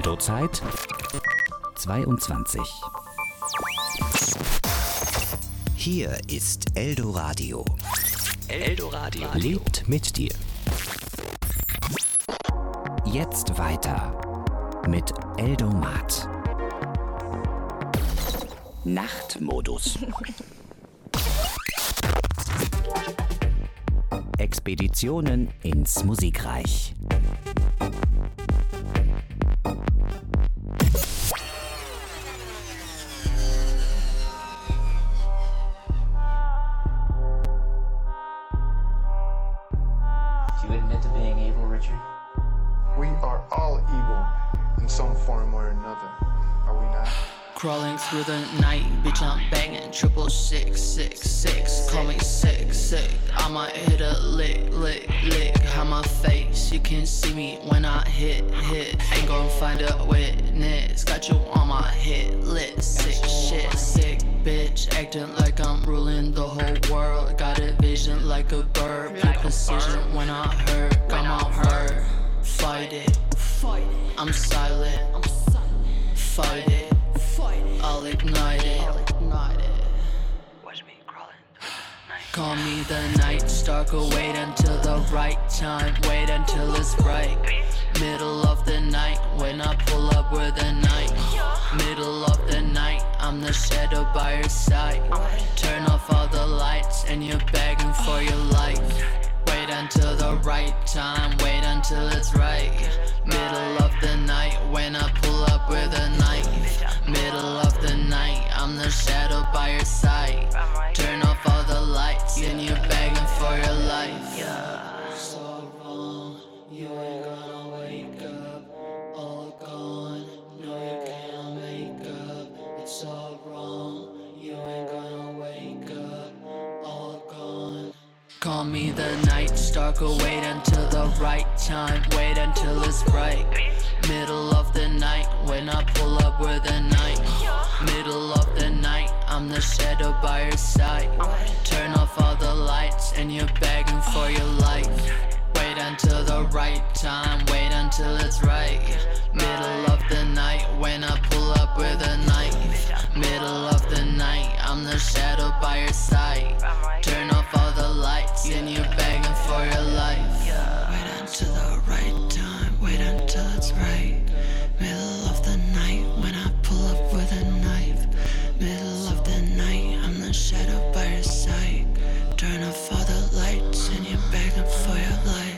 Eldo-Zeit 22. Hier ist Eldoradio. Eldoradio Lebt mit dir. Jetzt weiter mit Eldomat. Nachtmodus. Expeditionen ins Musikreich. Do you admit to being evil, Richard? We are all evil in some form or another, are we not? Crawling through the night, bitch, I'm banging 666. Call me sick. I'ma hit a lick. On my face, you can see me when I hit. Ain't gon' find a witness. Got you on my hit list. Sick bitch, acting like I'm ruling the whole world. Got a vision like a bird. Put precision when I hurt. Got my hurt. Fight it. I'm silent. Fight it. I'll ignite it. Watch me crawling. Call me the night stalker. Wait until the right time. Wait until it's right. Middle of the night when I pull up with the night. Middle of the night, I'm the shadow by your side. Turn off all the lights and you're begging for your life. Wait until the right time. Wait until it's right. Middle of the night when I pull up with a knife. Middle of the night, I'm the shadow by your side. Turn off all the lights and you're begging for your life. So wrong, you ain't gonna wake up. All gone, no you can't make up. It's all wrong, you ain't gonna wake up. All gone. Call me the night stalker, wait until the right time. Wait until it's right. Middle of the night when I pull up with a knife. Middle of the night, I'm the shadow by your side. Turn off all the lights and you're begging for your life. Wait until the right time, wait until it's right. Middle of the night when I pull up with a knife. Middle of the night, I'm the shadow by your side. Turn off all the lights and you're begging for your life. Wait until the right time, wait until it's right. Middle of the night when I pull up with a knife. Middle of the night, I'm the shadow by your side. Turn off all the lights and you're begging for your life.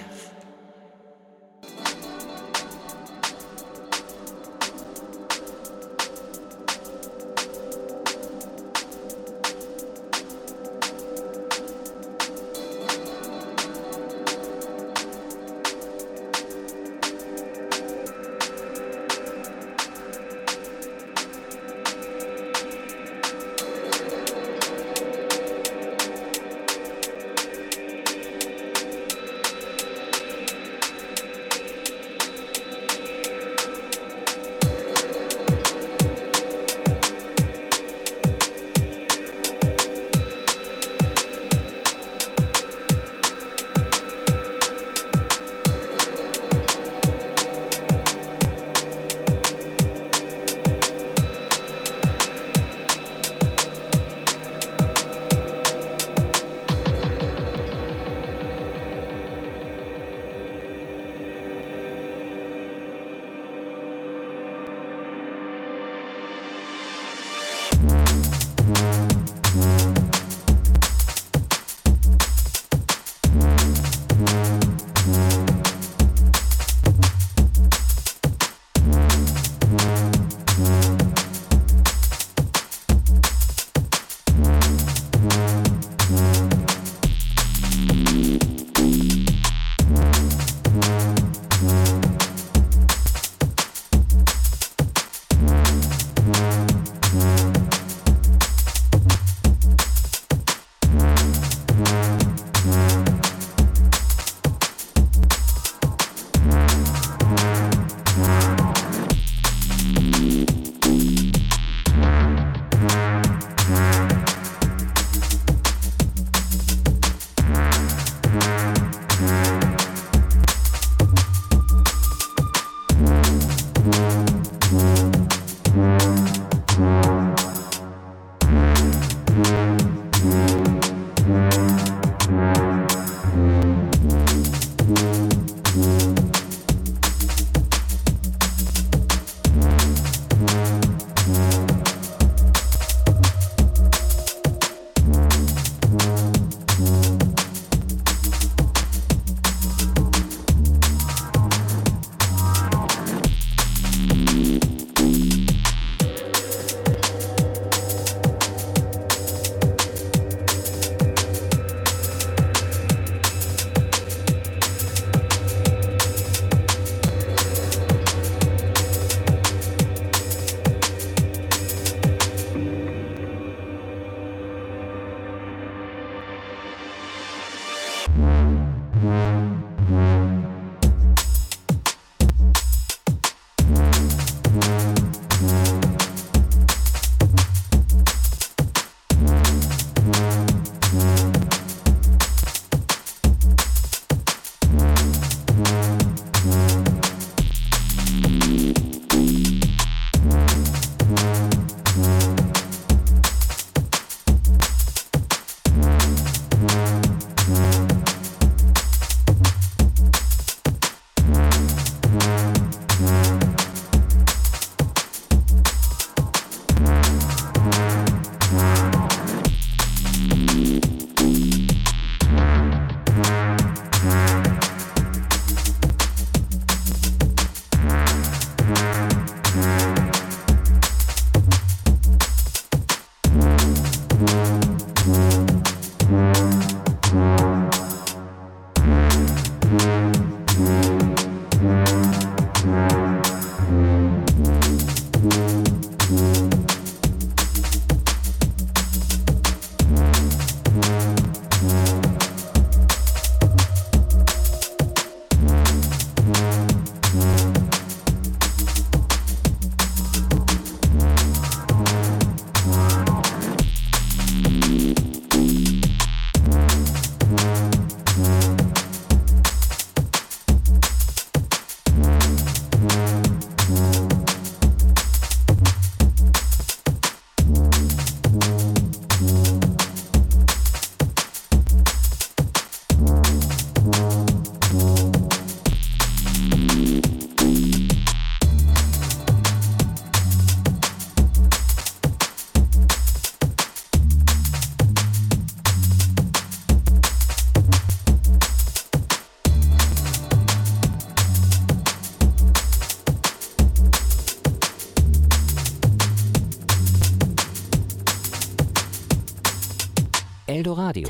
Eldoradio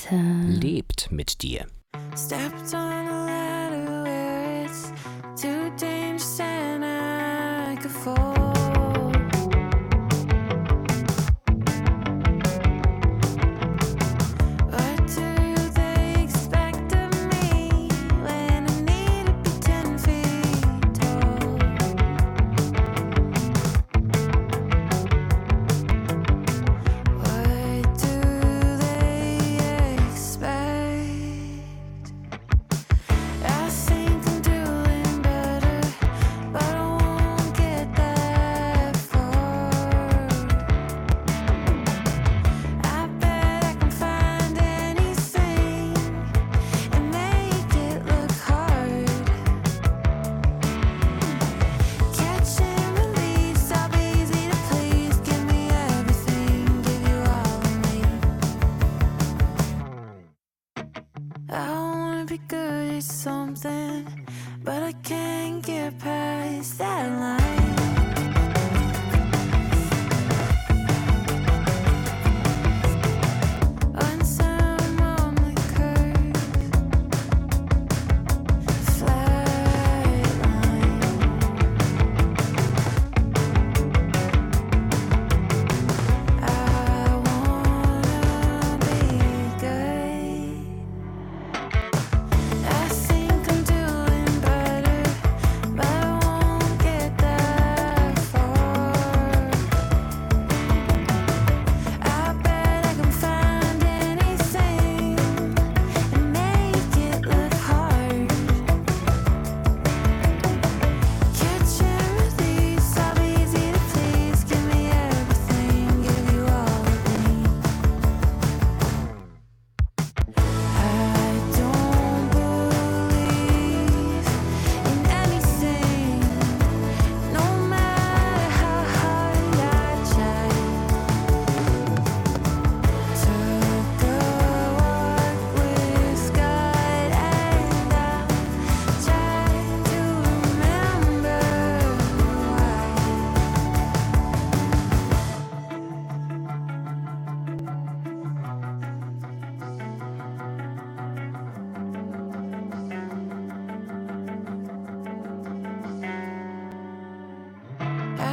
lebt mit dir. Stepped on a ladder where it's too dangerous and I could fall. What do they expect of me when I need to be 10 feet tall? What do they expect? I think I'm doing better, but I won't get that far. I bet I can find anything and make it look hard. Catch and release, I'll be easy to please. Give me everything, give you all of me. I wanna be good at something, but I can't get past that line. Once I'm on the curve, flat line. I wanna be good. I think I'm doing better, but I won't get that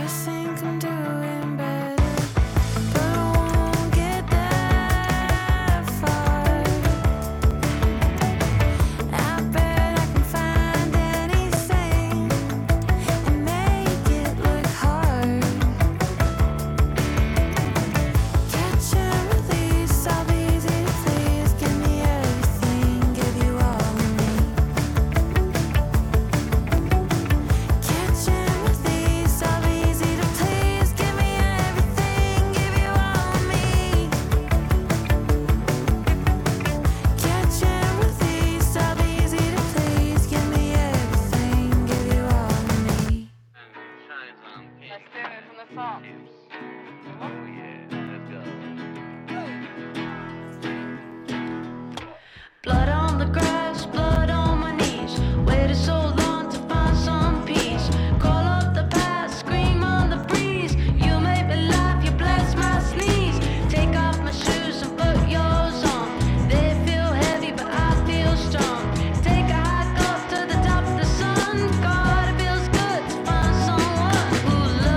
think I'm doing better, but I won't get that far. I bet I can find anything and make it look hard. Catch and release, I'll be easy to please. Give me everything, give you all of me. Catch and release, I'll be easy to please. Give me everything, give you all of me. Catch and release, I'll be easy to please. Give me everything, give you all of me. Let's do it from the top. Blood on the grass, blood on my knees. Waited so long to find some peace. Call up the past, scream on the breeze. You make me laugh, you bless my sneeze. Take off my shoes and put yours on. They feel heavy, but I feel strong. Take a hike up to the top of the sun. God, it feels good to find someone who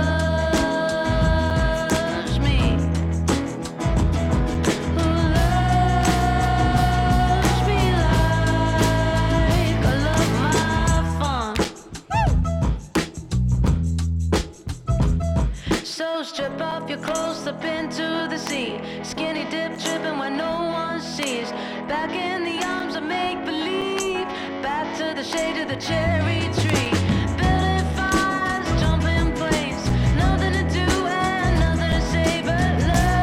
loves me. Who loves me like I love my fun. So strip off your clothes, slip into the sea. Skinny dip dripping when no one sees. Back in the arms of make-believe. Back to the shade of the cherry tree. Building fires, jumping planes. Nothing to do and nothing to say but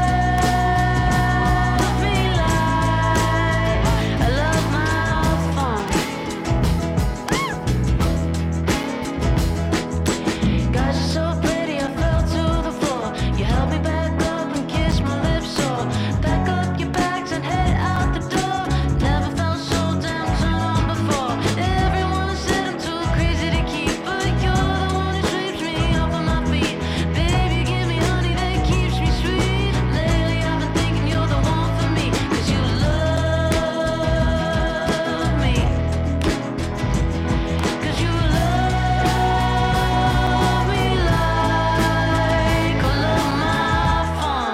love me like I love my fun. Guys, you're so pretty, I fell to the floor. You held me back up and kissed my lips sore. Pack up your bags and head out the door. Never felt so damn turned on before. Everyone said I'm too crazy to keep, but you're the one who sweeps me off of my feet. Baby, give me honey that keeps me sweet. Lately I've been thinking you're the one for me, 'cause you love me. 'Cause you love me like I love my fun.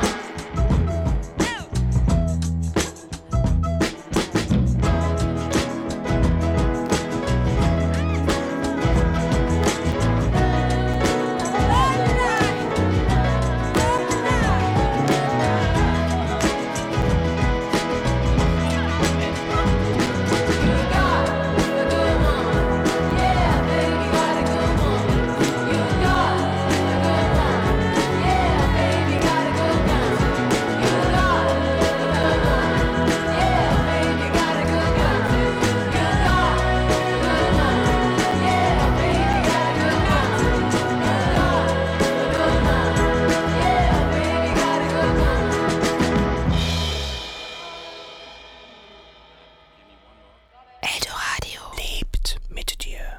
Eldoradio lebt mit dir.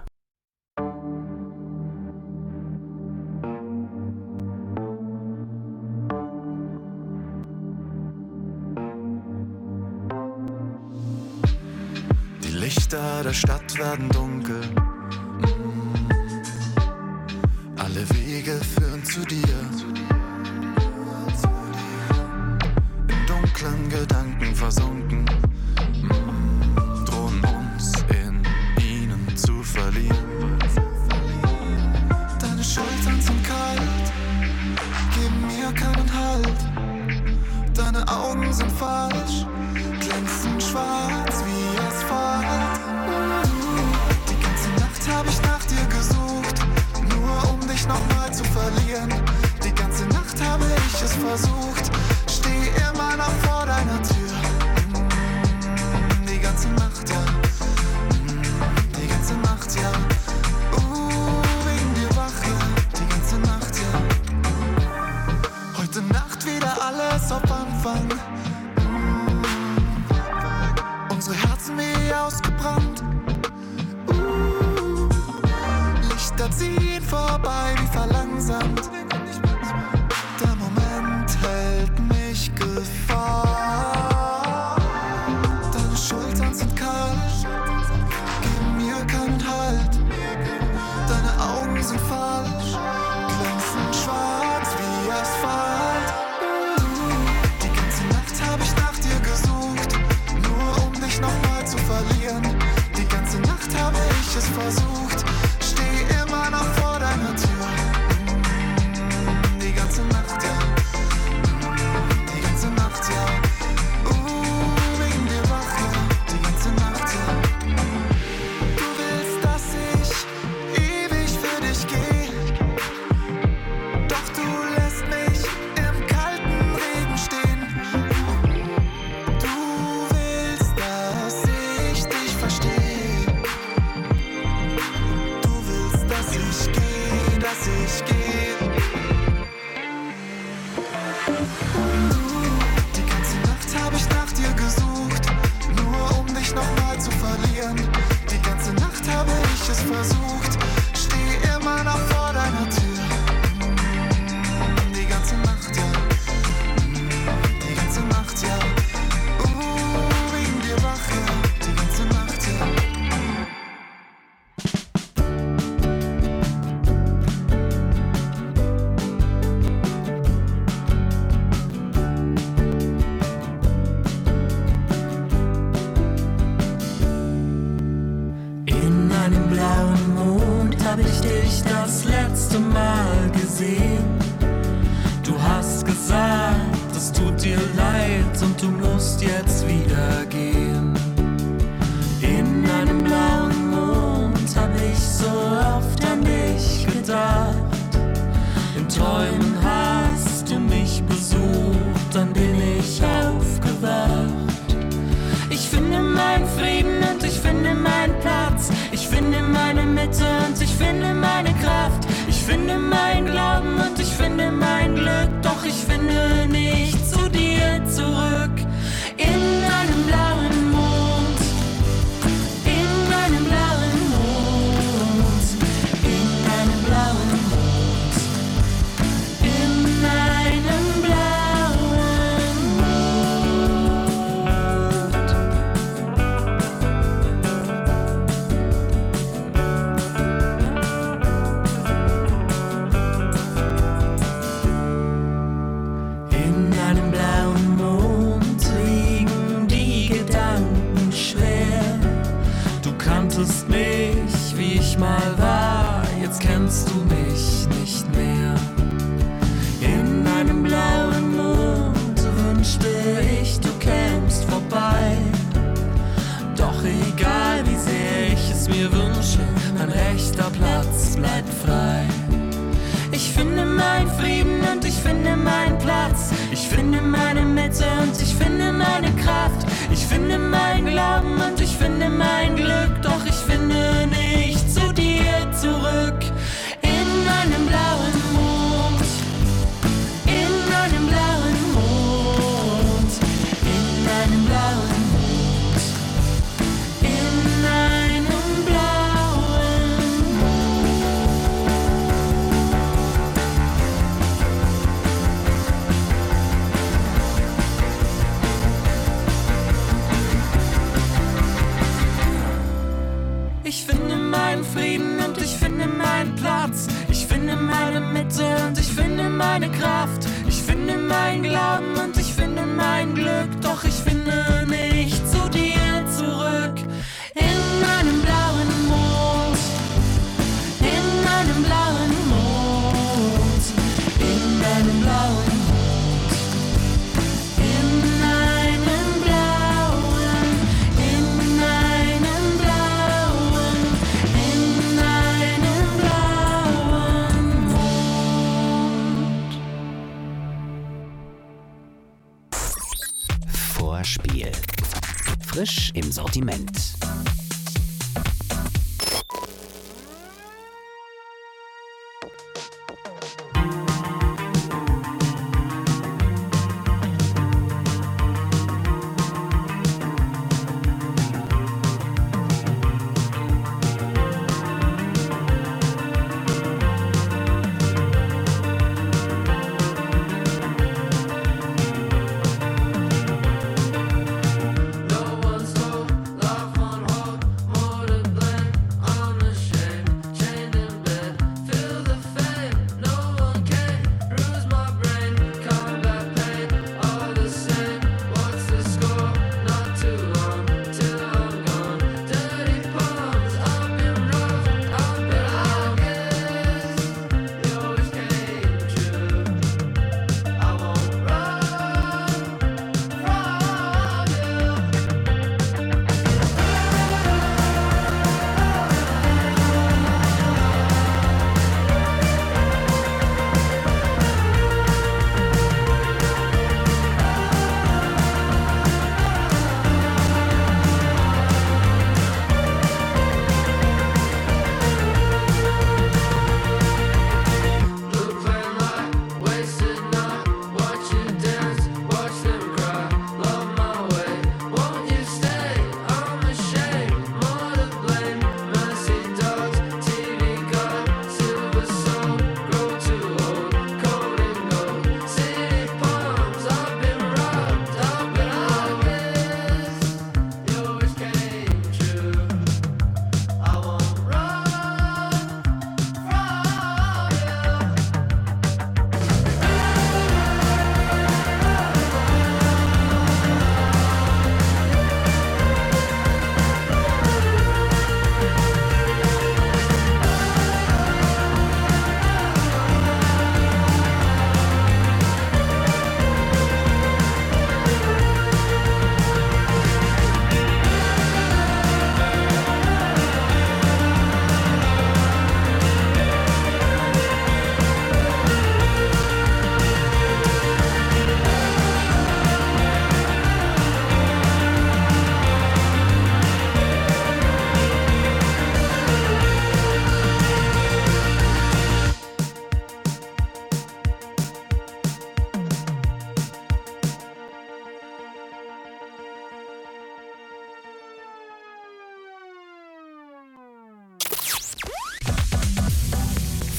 Die Lichter der Stadt werden dunkel. Alle Wege führen zu dir. In dunklen Gedanken versunken. Drohen uns in ihnen zu verlieren. Deine Schultern sind kalt, geben mir keinen Halt. Deine Augen sind falsch, glänzen schwarz wie Asphalt. Die ganze Nacht hab ich nach dir gesucht, nur um dich nochmal zu verlieren. Die ganze Nacht habe ich es versucht, steh immer noch vor deiner Tür. Die ganze Nacht, ja. Die ganze Nacht, ja. Wegen dir wach, ja. Die ganze Nacht, ja. Heute Nacht wieder alles auf Anfang. Unsere Herzen wie ausgebrannt. Lichter ziehen vorbei wie verlangsamt. Der Moment hält mich gefangen. Deine Schultern sind kalt, dich das letzte Mal gesehen? Du hast gesagt, es tut dir leid und du musst jetzt wieder gehen. In einem blauen Mond hab ich so oft an dich gedacht. In Träumen hast du mich besucht, dann bin ich aufgewacht. Ich finde meinen Frieden und ich finde meinen Platz. Ich finde meine Mitte und ich finde meine Kraft. Ich finde meinen Glauben und ich finde mein Glück. Doch ich finde nicht zu dir zurück. In einem blauen Mond, in einem blauen Mond, in einem blauen Mond, in einem blauen Mond. In einem blauen Mond liegen die Gedanken schwer. Du kanntest mich, wie ich mal war, jetzt kennst du mich nicht mehr. In einem blauen Mond wünschte ich, du kämst vorbei. Doch egal wie sehr ich es mir wünsche, mein rechter Platz bleibt frei. Ich finde meinen Frieden und ich finde meinen Platz. Ich finde meine Mitte und ich finde meine Kraft. Ich finde meinen Glauben und ich finde mein Glück. Doch ich finde nicht zu dir zurück. In einem blauen Mond, in einem blauen Mond, in einem blauen Mond, in einem blauen Ich finde meinen Frieden und ich finde meinen Platz. Ich finde meine Mitte und ich finde meine Kraft. Ich finde meinen Glauben und ich finde mein Glück. Doch ich finde nicht zu dir zurück. In einem blauen Mond, in einem blauen Mond, in einem blauen Mond, in einem blauen, in einem blauen, in einem blauen Mond. Vorspiel. Frisch im Sortiment. No one spoke, love one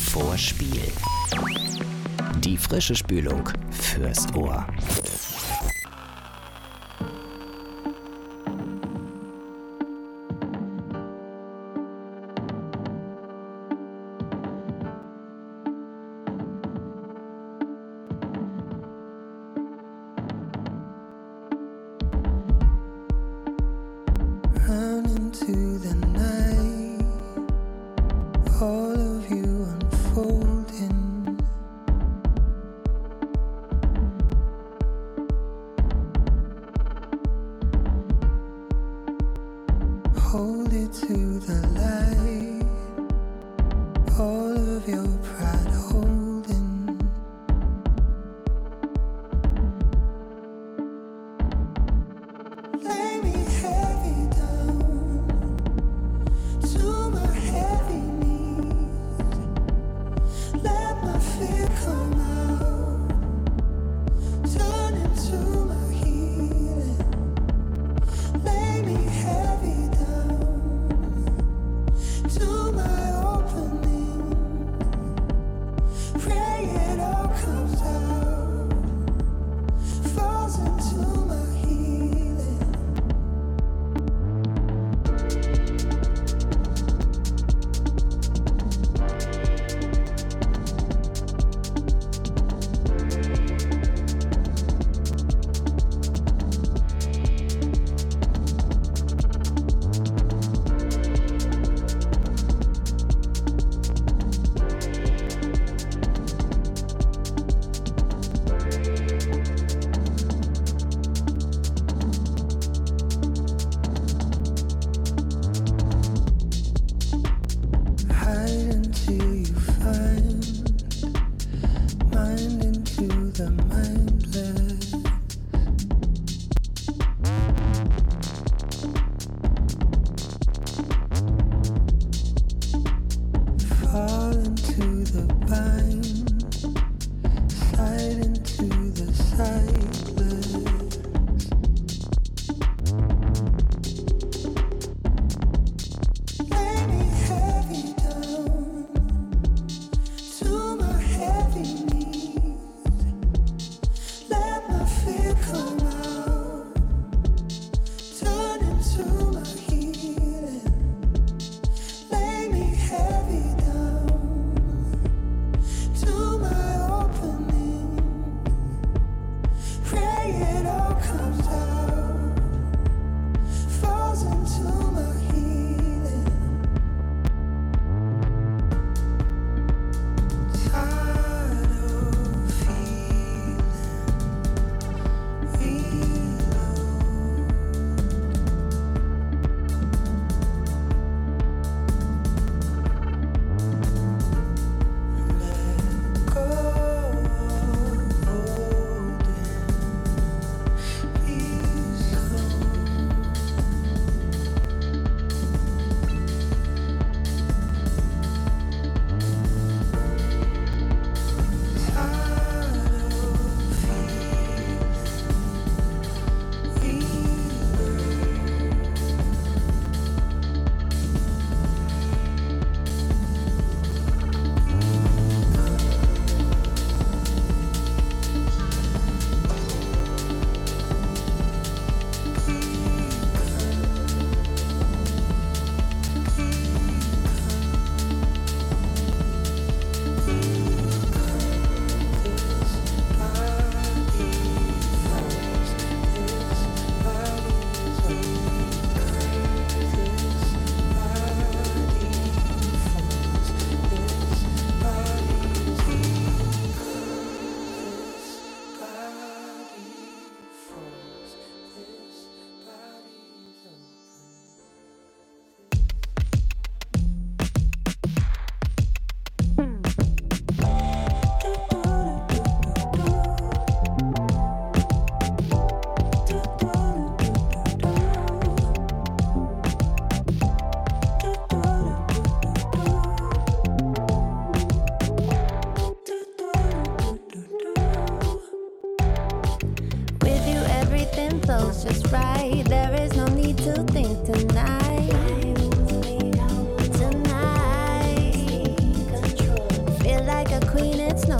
Vorspiel. Die frische Spülung fürs Ohr.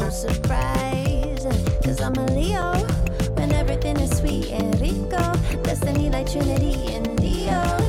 no surprise. Cause I'm a Leo, when everything is sweet and rico. Destiny like Trinity and Neo.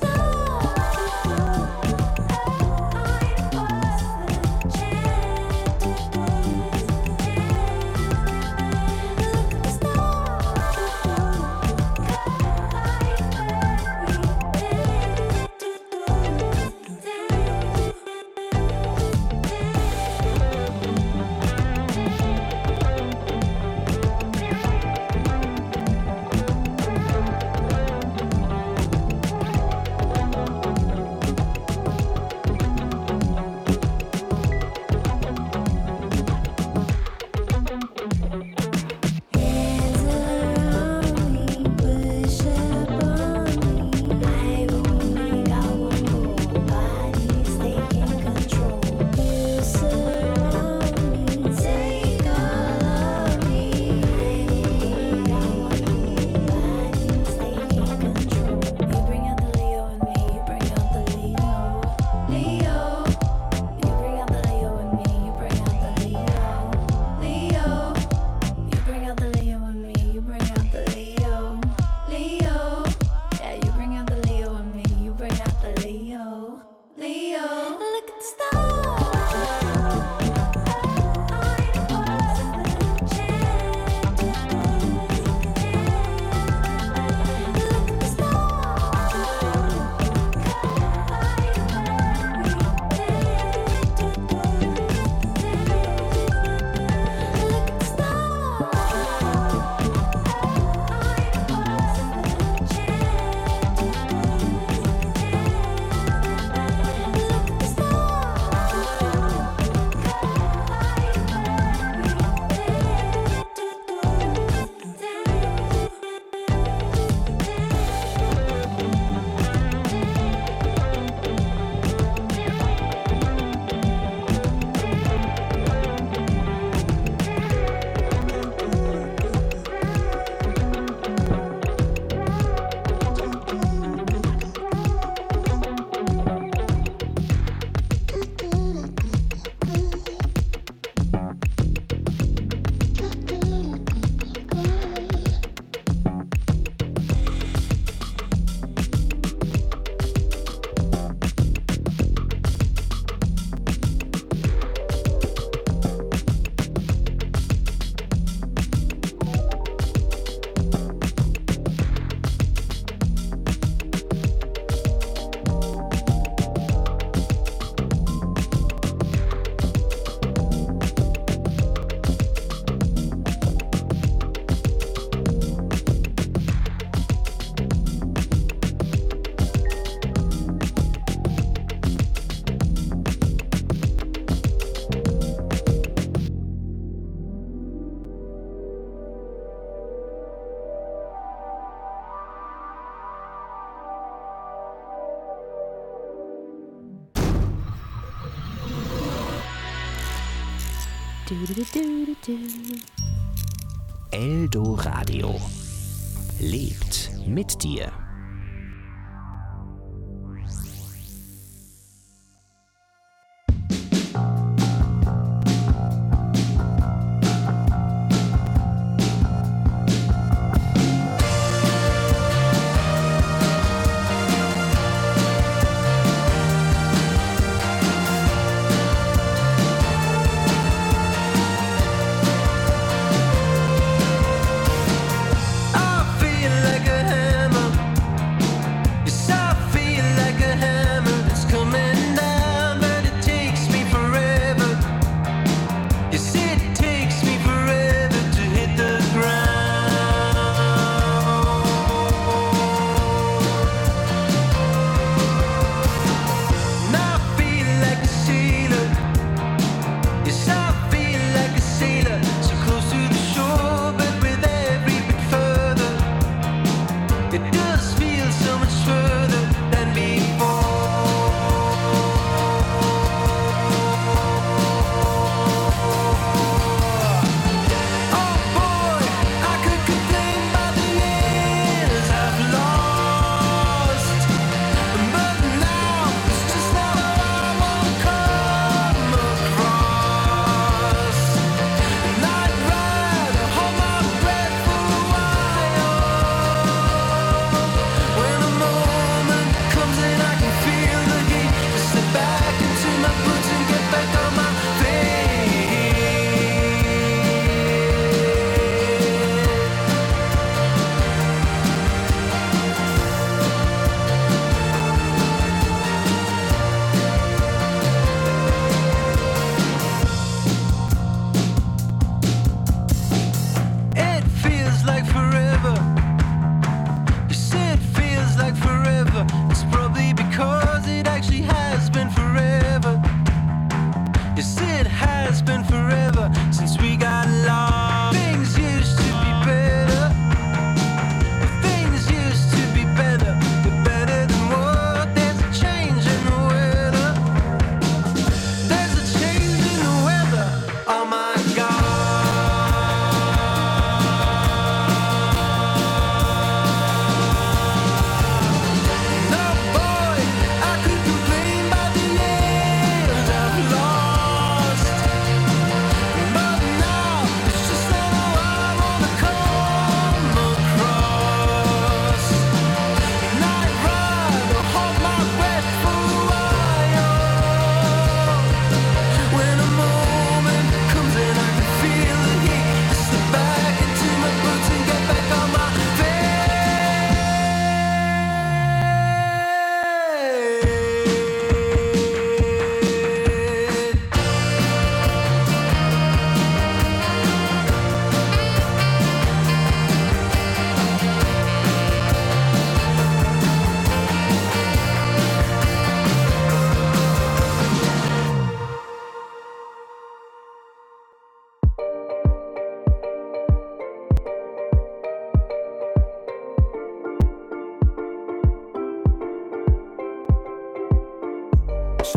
Eldoradio lebt mit dir. I feel like a hammer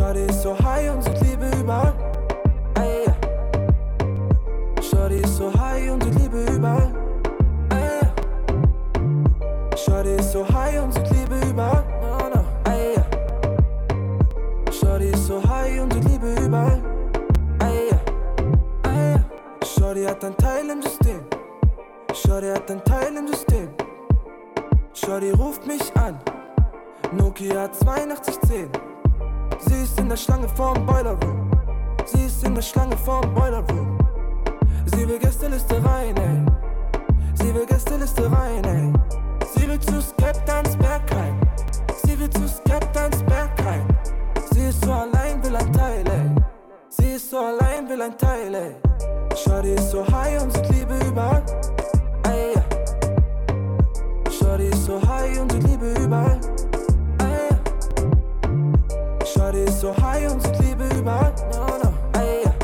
Shorty ist so high und sieht Liebe überall. Ey, yeah. Shorty ist so high und sieht Liebe überall. Ey, yeah. Shorty ist so high und sieht Liebe überall. No, no. Ey, yeah. Shorty ist so high und sieht Liebe überall. Ey, yeah. Ey, yeah. Shorty hat ein Teil im System. Shorty hat ein Teil im System. Shorty ruft mich an. Nokia 8210. Sie ist in der Schlange vorm Boiler Room. Sie ist in der Schlange vorm Boiler Room. Sie will Gästeliste rein, ey. Sie will Gästeliste rein, ey. Sie will zu Skeptans Bergheim. Sie will zu Skeptans Bergheim. Sie ist so allein, will ein Teil, ey. Sie ist so allein, will ein Teil, ey. Shorty ist so high und sieht Liebe überall. Ey, yeah. Shorty ist so high und sieht Liebe überall. Ey, yeah. Shorty ist so high und sieht Liebe überall. No, no. Ey, yeah.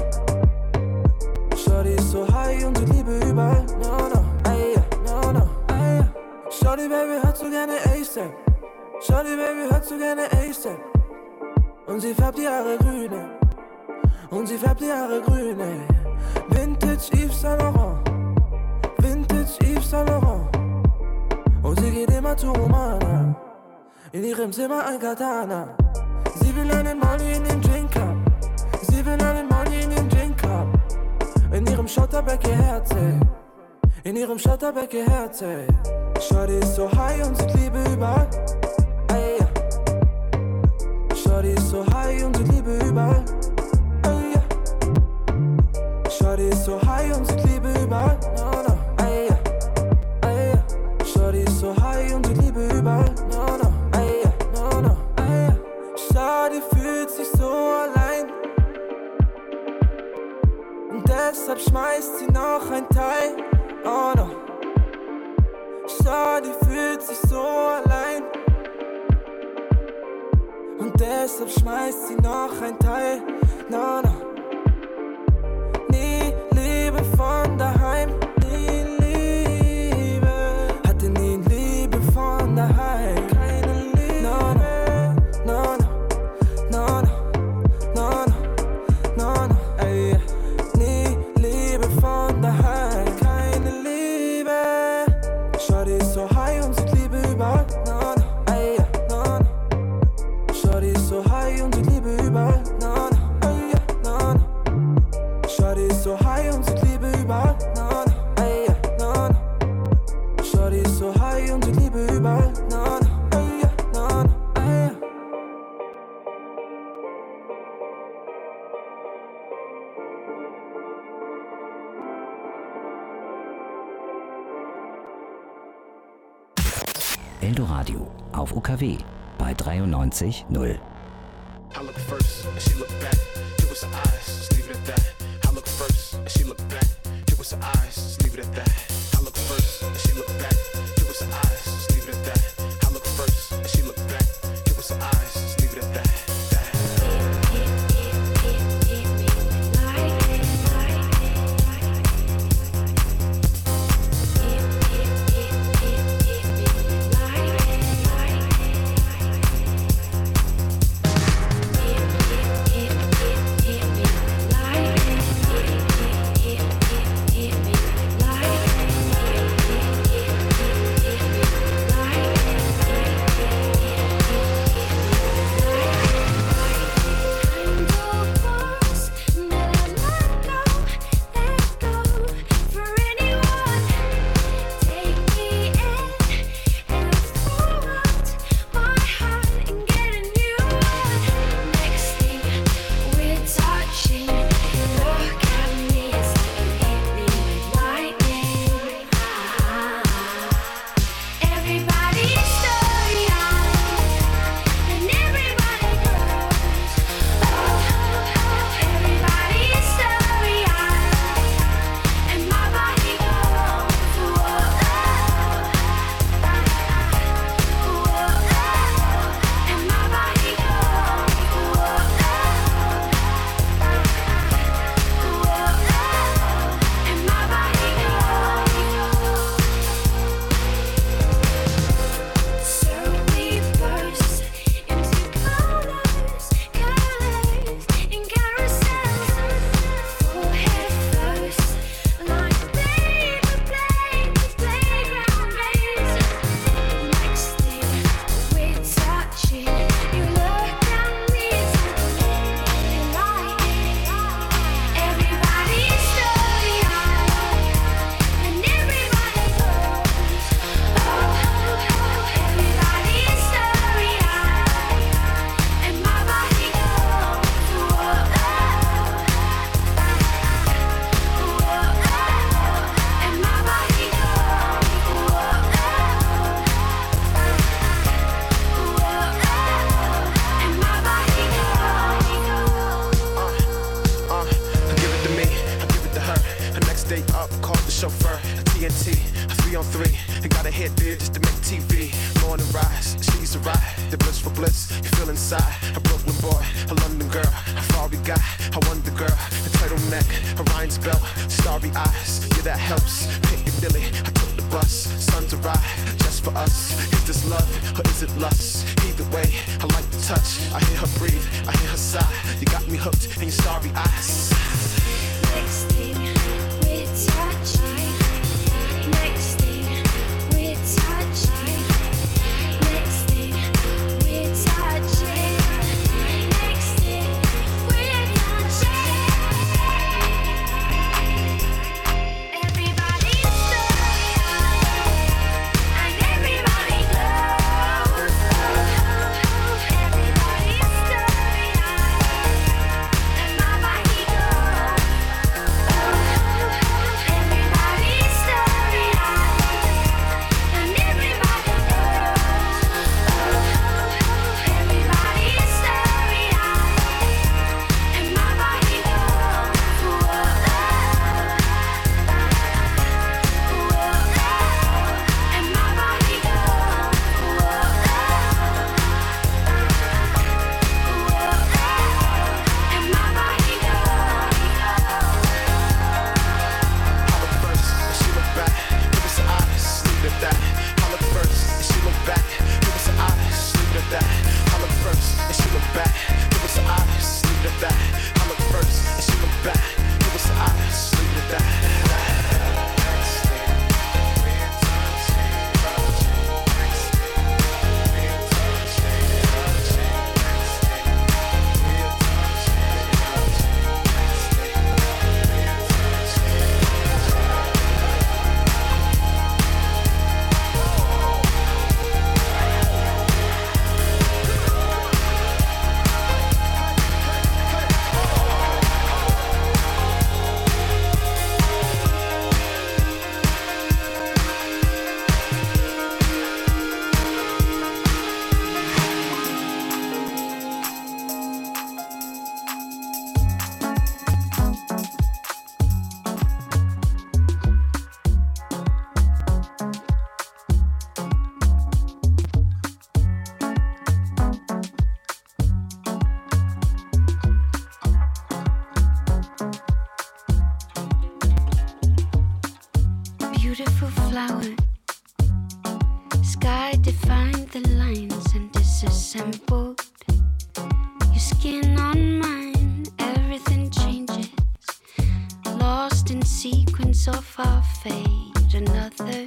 Shorty ist so high und sieht Liebe überall. No, no. Ey, yeah. No, no. Ey, yeah. Shorty Baby hört so gerne ASAP. Shorty Baby hört so gerne ASAP. Und sie färbt die Haare grün, ey. Und sie färbt die Haare grün, ey. Vintage Yves Saint Laurent. Vintage Yves Saint Laurent. Und sie geht immer zu Romana. In ihrem Zimmer ein Katana. Sie will einen Molly in den Drink haben. Sie will einen Molly in den Drink haben. In ihrem Schotterbeck ihr Herz, ey. In ihrem Schotterbeck ihr Herz, ey. Shorty ist so high und sieht Liebe überall. Ey, yeah. Shorty ist so high und sieht Liebe überall. Ey, yeah. Shorty ist so high und sieht Liebe überall. No, no. Ey, yeah. Ey, yeah. Shorty ist so high und sieht Liebe überall. No, no. Ey, yeah. No, no. Ey, yeah. Shorty fühlt sich so allein. Und deshalb schmeißt sie noch ein Teil. Oh no. Shorty fühlt sich so allein. Und deshalb schmeißt sie noch ein Teil. No, no. Nie Liebe von daheim. Nie Liebe. Hatte nie Liebe von daheim. Keine Liebe. No, no. No, no. No, no. No, no. No, ey. Nie Liebe von daheim. Keine Liebe. Shorty ist so high und sieht Liebe überall. No, no. Ey, no, no. Shorty ist so high und sieht Liebe überall. No, no. Ey, no, no. Shorty ist so high und sieht Liebe überall. No, no. Ey, no, no. Shorty ist so high und sieht Liebe überall. No, no. Ey, no, no. Ey. Eldoradio auf UKW bei 93.0. I look first and she look back. It was her eyes, just leave it at that. I look first and she look back. It was her eyes, just leave it at that. I look first and she look back. It was her eyes, just leave it at that. I look first and she look back. It was her eyes, just leave it at that. chauffeur, a TNT, a 3-on-3. And got a head there just to make TV. Morning rise, she's a ride, the bliss for bliss. You feel inside, a Brooklyn boy, a London girl. How far we got, I wonder girl. A turtleneck, a Ryan's belt, starry eyes, yeah that helps. Pick your dilly, I took the bus, sun to ride, just for us. Is this love, or is it lust? Either way, I like the touch, I hear her breathe, I hear her sigh. You got me hooked in your starry eyes. Next thing we're touching. Next thing we're touching. Next thing we're touching. Next thing we're touching. Everybody's story and everybody knows. Everybody's story and mama he goes. Everybody's story and everybody knows. Everybody's story and mama he goes. And mama he goes. And mama he goes. I look first, and she look back. Give us her eyes, leave it at that. I look first, and she look back. Give us her eyes, leave it at that. I look first, and she look back. Give us her eyes, leave it at that. I look first, and she look back. Give us her eyes, leave it at that. Beautiful flower, sky defined the lines and disassembled. Your skin on mine, everything changes. Lost in sequence of our fate, another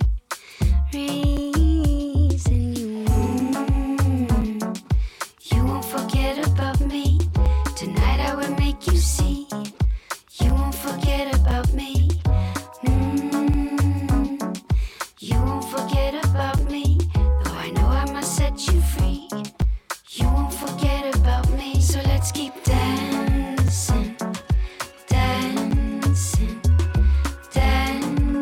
reason you won't forget about me. Tonight I will make you see. You won't forget about me. You won't forget about me, though I know I must set you free. You won't forget about me, so let's keep dancing, dancing, dancing.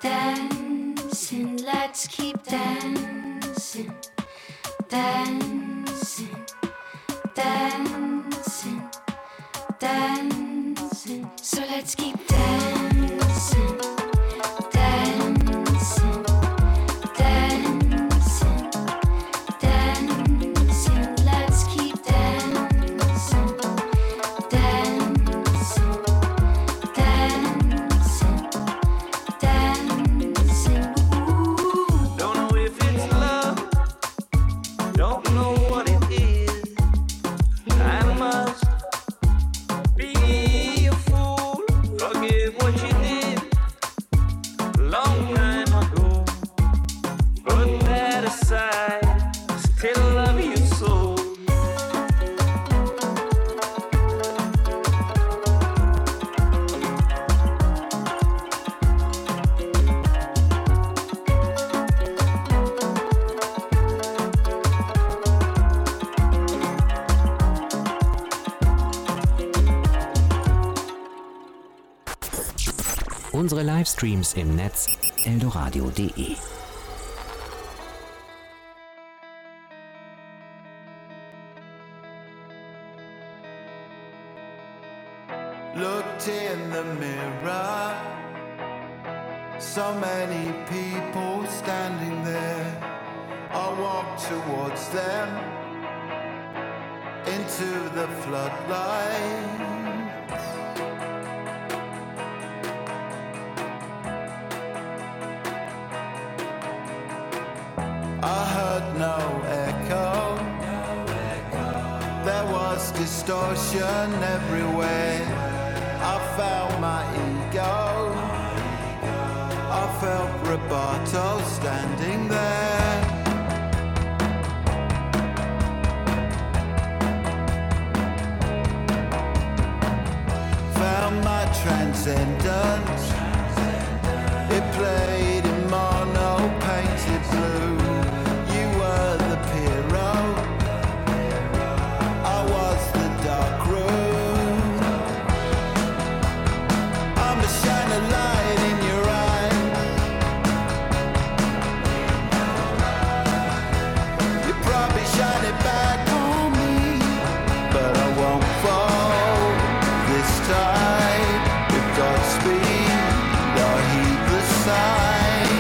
dancing, let's keep dancing, dancing, dancing, dancing. So let's keep dancing, dancing, dancing, dancing. Let's keep dancing, dancing, dancing, dancing. Don't know if it's love, don't know what it is. I must be a fool, forget what you did long time ago. Put that aside, still love you so. Unsere Livestreams im Netz eldoradio.de. Looked in the mirror, so many people standing there. I walked towards them into the floodlight. I heard no echo. There was distortion everywhere. I felt my ego. I felt Roberto standing there. Found my transcendence. It played in mono, painted blue. You were the hero. I was the dark room. I'm a shining light in your eye. You probably shine it back on me, but I won't fall this time. With Godspeed, I'll heed the sign.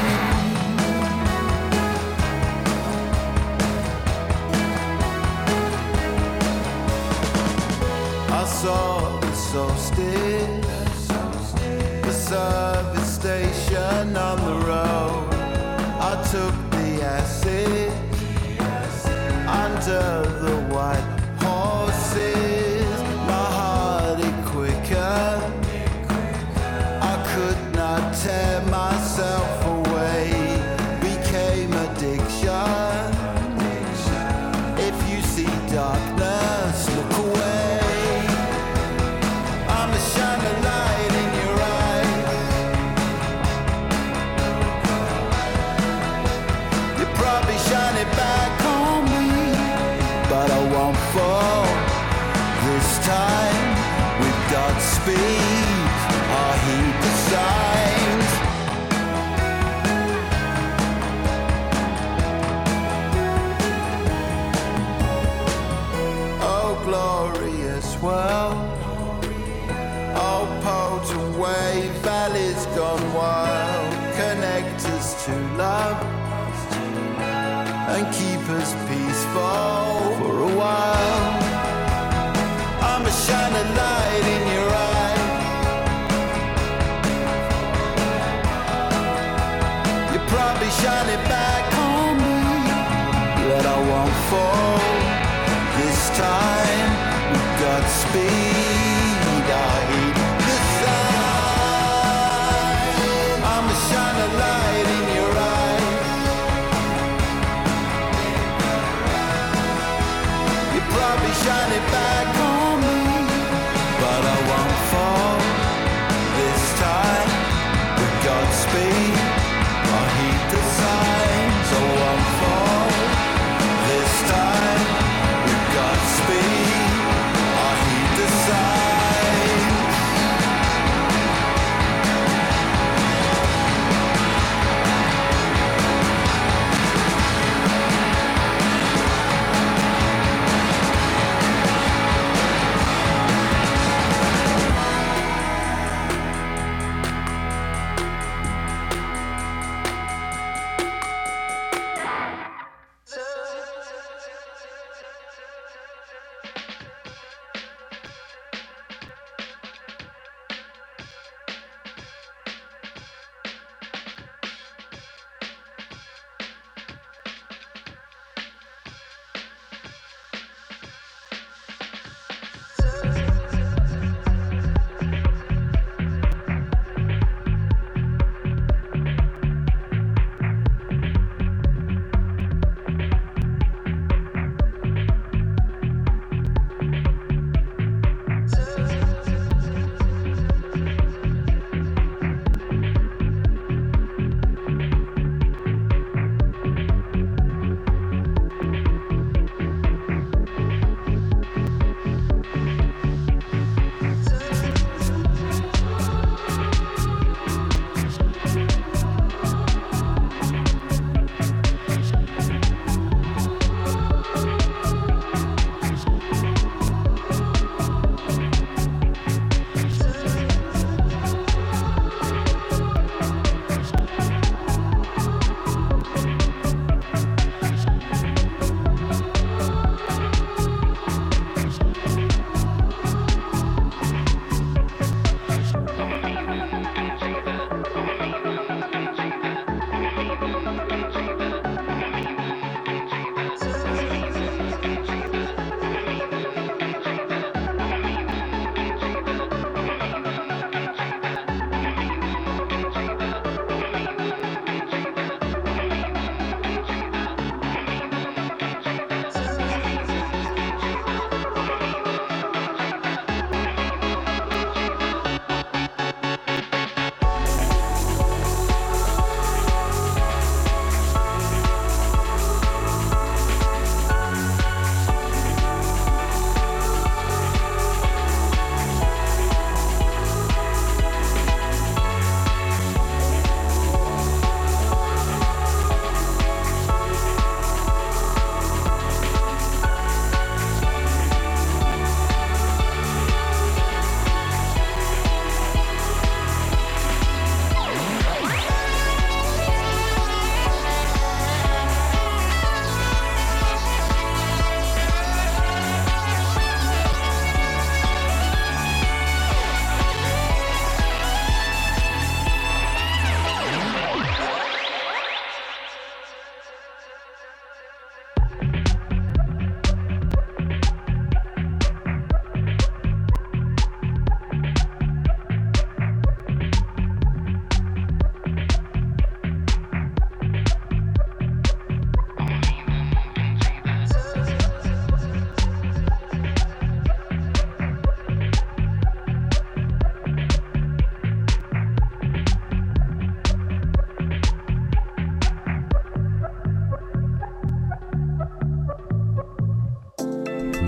I saw the solstice, the service station on the road. I took the acid under the white horses. My heart it quicker. I could not tear myself away. Became addiction. If you see darkness, look away. I'm a shining light in your eyes. You probably shine it back on me, but I won't fall this time. With Godspeed, I'll heed the signs. Oh, glorious world. Oh, potent wave, valleys gone wild. Connect us to love and keep us peaceful for a while. I'm a shining light in your eye. You probably shine it back on me, but I won't fall this time. With Godspeed, I heed the sign. I'm a shining light in your eye. You probably shine it back on me, but I won't fall this time. With Godspeed, I'll heed the signs. I won't fall this time. With Godspeed, I'll heed the signs.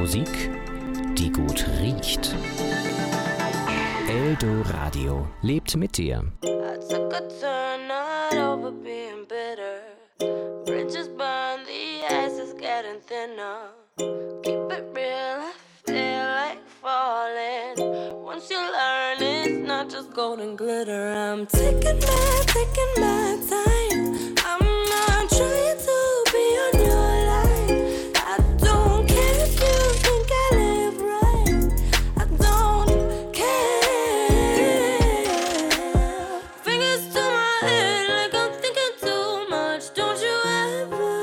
Musik, die gut riecht. Eldoradio lebt mit dir. I took a turn, not over being bitter. Bridges burn, the ice is getting thinner. Keep it real, I feel like falling. Once you learn, it's not just golden glitter. I'm taking my time. I'm not trying to be on your line. I don't care if you think I live right. I don't care. Fingers to my head like I'm thinking too much. Don't you ever?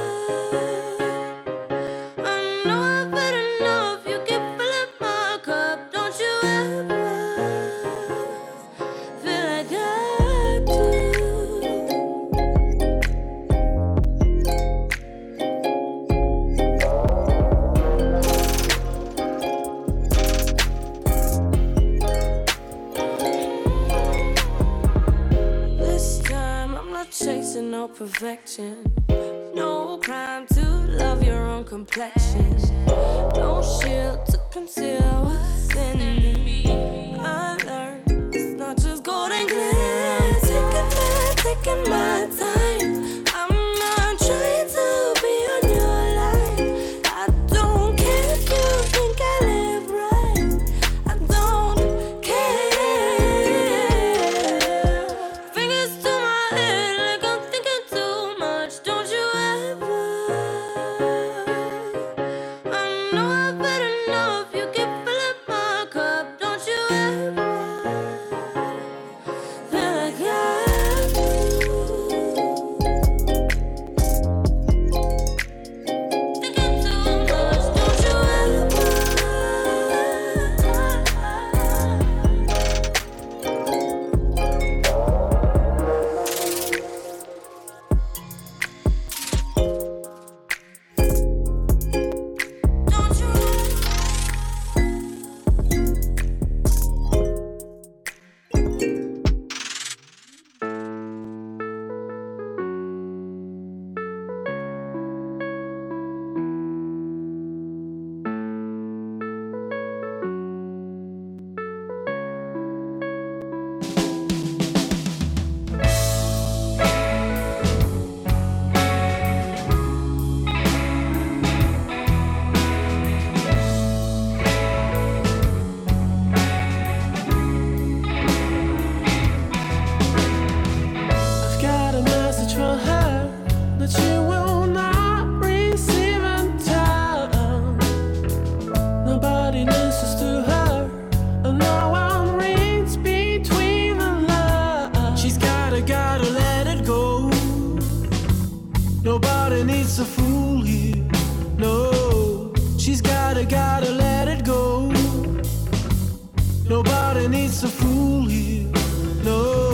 I know I've had enough. You keep filling my cup. Don't you ever feel like I do? This time I'm not chasing no perfection. No crime to love your own complexion. No shield to conceal what's in me. I learned it's not just golden glitter. Taking my time. I'm not trying to be on your line. I don't care if you think I live right. I don't care. Fingers to my head like I'm thinking too much. Don't you ever? I know I've had enough. You keep filling my cup. Don't you ever feel like I do? Thinking too much. Don't you ever? Don't you I've got a message for her that she will not receive in time. Nobody listens to her, and no one reads between the lines. She's gotta let it go. Nobody needs a fool here. No, she's gotta let it go. Nobody needs a fool here. No.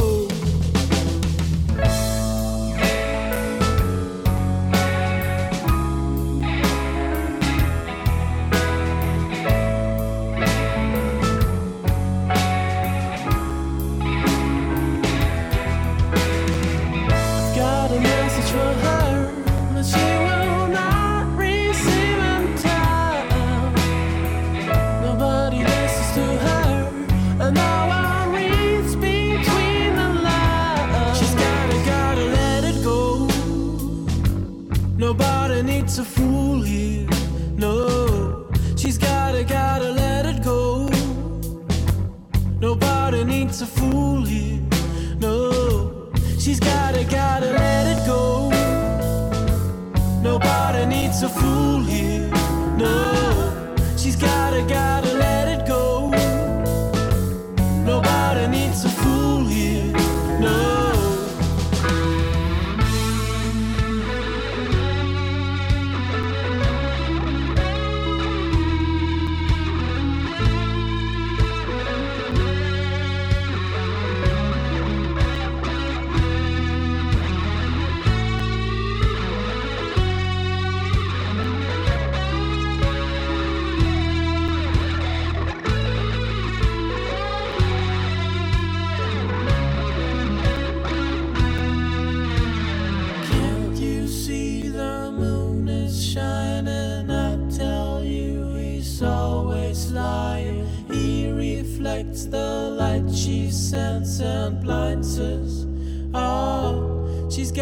Got a message for her that she will not receive in time. Nobody listens to her, and no one reads between the lines. She's gotta let it go. Nobody needs a fool here. No, she's gotta let it go. Nobody needs a fool here. No, she's gotta let it go. Nobody needs a fool here. No, she's gotta let it go. Nobody needs a fool here. No. gets the light she sends and blinds us all. She's got